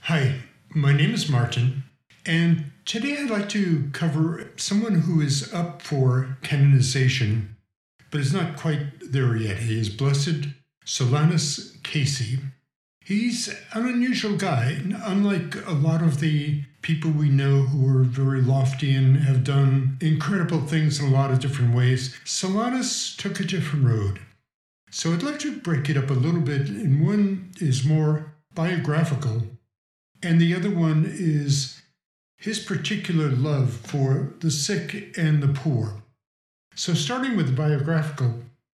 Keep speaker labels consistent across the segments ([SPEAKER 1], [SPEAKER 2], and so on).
[SPEAKER 1] Hi, my name is Martin, and today I'd like to cover someone who is up for canonization, but is not quite there yet. He is Blessed Solanus Casey. He's an unusual guy, unlike a lot of the people we know who are very lofty and have done incredible things in a lot of different ways. Solanus took a different road. So I'd like to break it up a little bit, and one is more biographical, and the other one is his particular love for the sick and the poor. So starting with the biographical,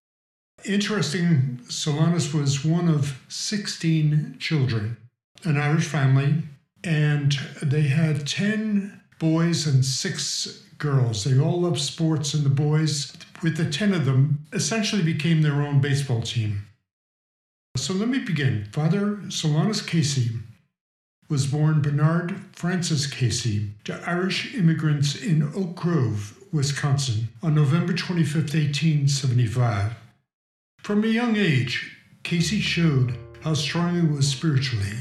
[SPEAKER 1] interesting, Solanus was one of 16 children, an Irish family, and they had 10 boys and 6 girls. They all loved sports, and the boys, with the 10 of them, essentially became their own baseball team. So let me begin. Father Solanus Casey was born Bernard Francis Casey to Irish immigrants in Oak Grove, Wisconsin, on November 25, 1875. From a young age, Casey showed how strong he was spiritually.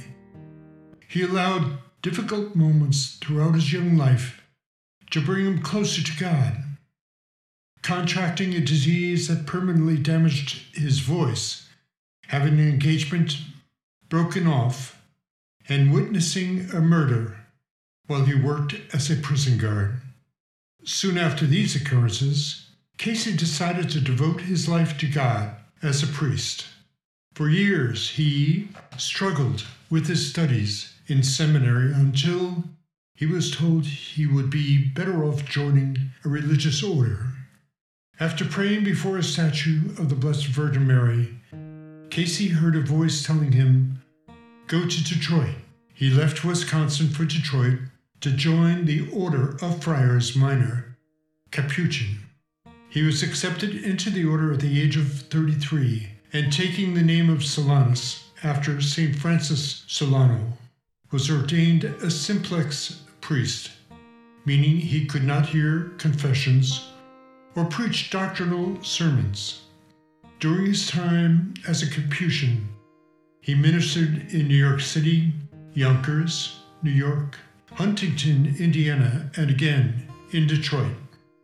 [SPEAKER 1] He allowed difficult moments throughout his young life to bring him closer to God. Contracting a disease that permanently damaged his voice, having an engagement broken off, and witnessing a murder while he worked as a prison guard. Soon after these occurrences, Casey decided to devote his life to God as a priest. For years, he struggled with his studies in seminary until he was told he would be better off joining a religious order. After praying before a statue of the Blessed Virgin Mary, Casey heard a voice telling him, "Go to Detroit." He left Wisconsin for Detroit to join the Order of Friars Minor, Capuchin. He was accepted into the order at the age of 33, and taking the name of Solanus after St. Francis Solano, was ordained a simplex priest, meaning he could not hear confessions or preach doctrinal sermons. During his time as a Capuchin, he ministered in New York City, Yonkers, New York, Huntington, Indiana, and again in Detroit.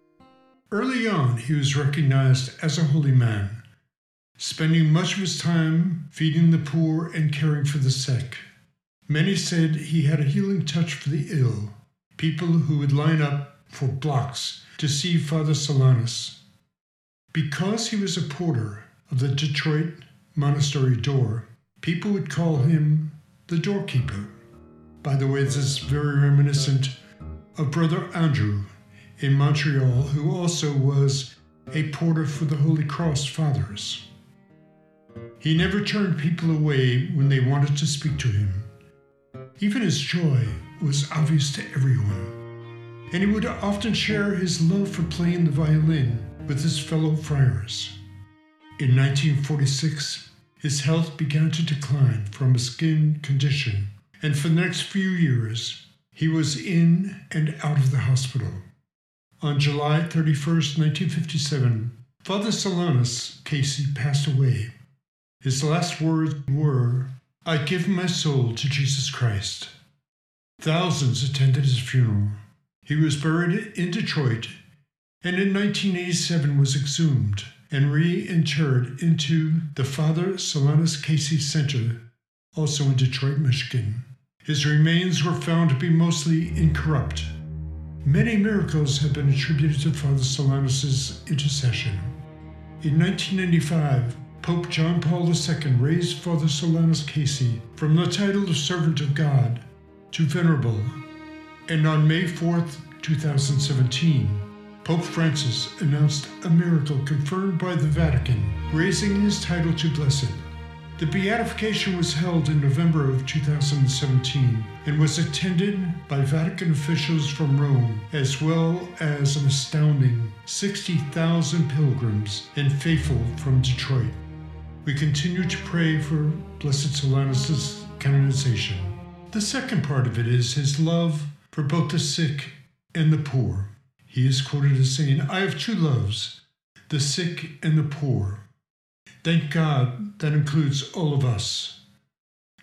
[SPEAKER 1] Early on, he was recognized as a holy man, spending much of his time feeding the poor and caring for the sick. Many said he had a healing touch for the ill, people who would line up for blocks to see Father Solanus. Because he was a porter of the Detroit monastery door, people would call him the doorkeeper. By the way, this is very reminiscent of Brother Andrew in Montreal, who also was a porter for the Holy Cross Fathers. He never turned people away when they wanted to speak to him. Even his joy was obvious to everyone, and he would often share his love for playing the violin with his fellow friars. In 1946, his health began to decline from a skin condition, and for the next few years, he was in and out of the hospital. On July 31st, 1957, Father Solanus Casey passed away. His last words were, "I give my soul to Jesus Christ." Thousands attended his funeral. He was buried in Detroit, and in 1987 was exhumed and reinterred into the Father Solanus Casey Center, also in Detroit, Michigan. His remains were found to be mostly incorrupt. Many miracles have been attributed to Father Solanus' intercession. In 1995, Pope John Paul II raised Father Solanus Casey from the title of Servant of God to Venerable, and on May 4th, 2017, Pope Francis announced a miracle confirmed by the Vatican, raising his title to Blessed. The beatification was held in November of 2017 and was attended by Vatican officials from Rome, as well as an astounding 60,000 pilgrims and faithful from Detroit. We continue to pray for Blessed Solanus' canonization. The second part of it is his love for both the sick and the poor. He is quoted as saying, "I have two loves, the sick and the poor. Thank God that includes all of us.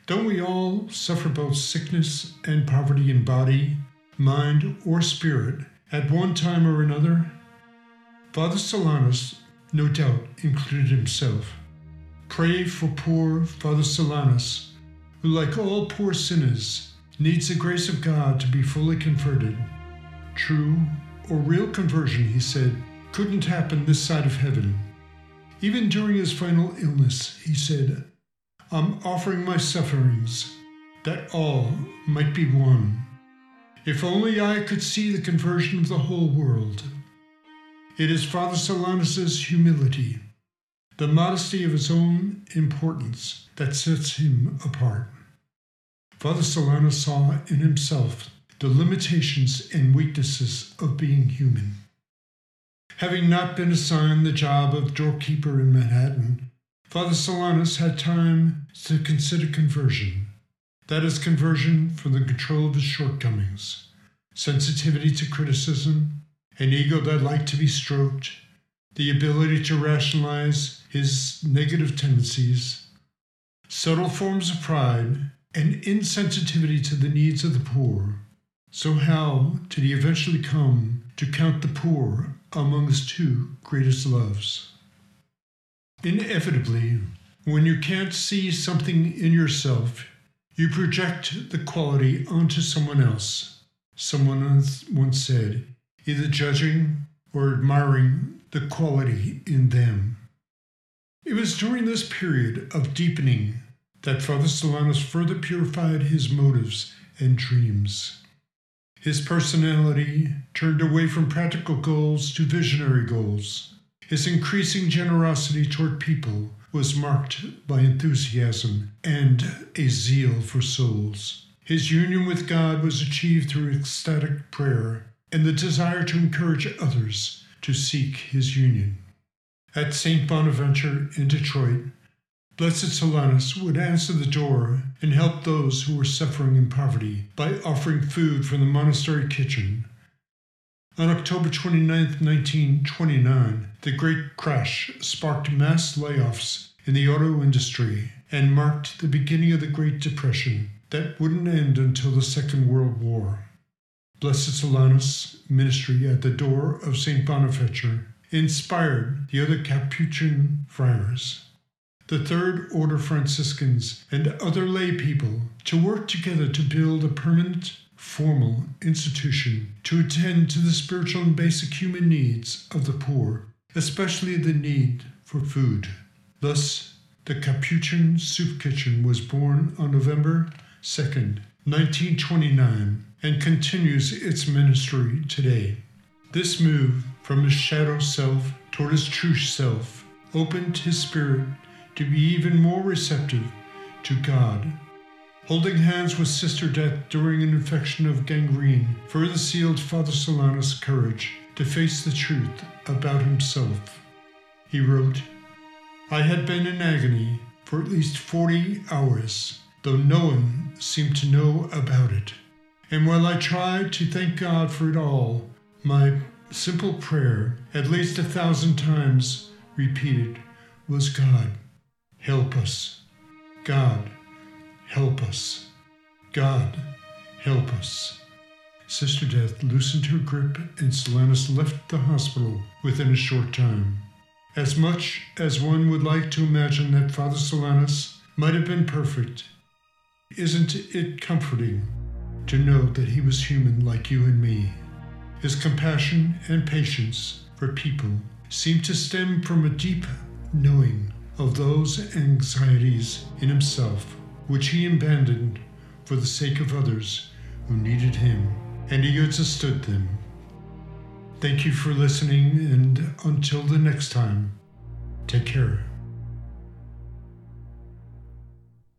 [SPEAKER 1] Don't we all suffer both sickness and poverty in body, mind, or spirit at one time or another? Father Solanus, no doubt, included himself. Pray for poor Father Solanus, who, like all poor sinners, needs the grace of God to be fully converted. True or real conversion, he said, couldn't happen this side of heaven. Even during his final illness, he said, "I'm offering my sufferings, that all might be one. If only I could see the conversion of the whole world." It is Father Solanus' humility, the modesty of his own importance, that sets him apart. Father Solanus saw in himself the limitations and weaknesses of being human. Having not been assigned the job of doorkeeper in Manhattan, Father Solanus had time to consider conversion. That is, conversion from the control of his shortcomings, sensitivity to criticism, an ego that liked to be stroked, the ability to rationalize his negative tendencies, subtle forms of pride, and insensitivity to the needs of the poor. So how did he eventually come to count the poor among his two greatest loves? Inevitably, when you can't see something in yourself, you project the quality onto someone else. Someone once said, either judging or admiring the quality in them. It was during this period of deepening that Father Solanus further purified his motives and dreams. His personality turned away from practical goals to visionary goals. His increasing generosity toward people was marked by enthusiasm and a zeal for souls. His union with God was achieved through ecstatic prayer and the desire to encourage others to seek his union. At St. Bonaventure in Detroit, Blessed Solanus would answer the door and help those who were suffering in poverty by offering food from the monastery kitchen. On October 29, 1929, the Great Crash sparked mass layoffs in the auto industry and marked the beginning of the Great Depression that wouldn't end until the Second World War. Blessed Solanus' ministry at the door of St. Bonaventure inspired the other Capuchin friars, the Third Order Franciscans, and other lay people to work together to build a permanent, formal institution to attend to the spiritual and basic human needs of the poor, especially the need for food. Thus, the Capuchin Soup Kitchen was born on November 2nd, 1929, and continues its ministry today. This move from his shadow self toward his true self opened his spirit to be even more receptive to God. Holding hands with Sister Death during an infection of gangrene further sealed Father Solanus' courage to face the truth about himself. He wrote, "I had been in agony for at least 40 hours, though no one seemed to know about it. And while I tried to thank God for it all, my simple prayer, at least 1,000 times repeated, was, God, help us. God, help us. God, help us." Sister Death loosened her grip and Solanus left the hospital within a short time. As much as one would like to imagine that Father Solanus might have been perfect, isn't it comforting to know that he was human like you and me? His compassion and patience for people seemed to stem from a deep knowing of those anxieties in himself, which he abandoned for the sake of others who needed him, and he understood them. Thank you for listening, and until the next time, take care.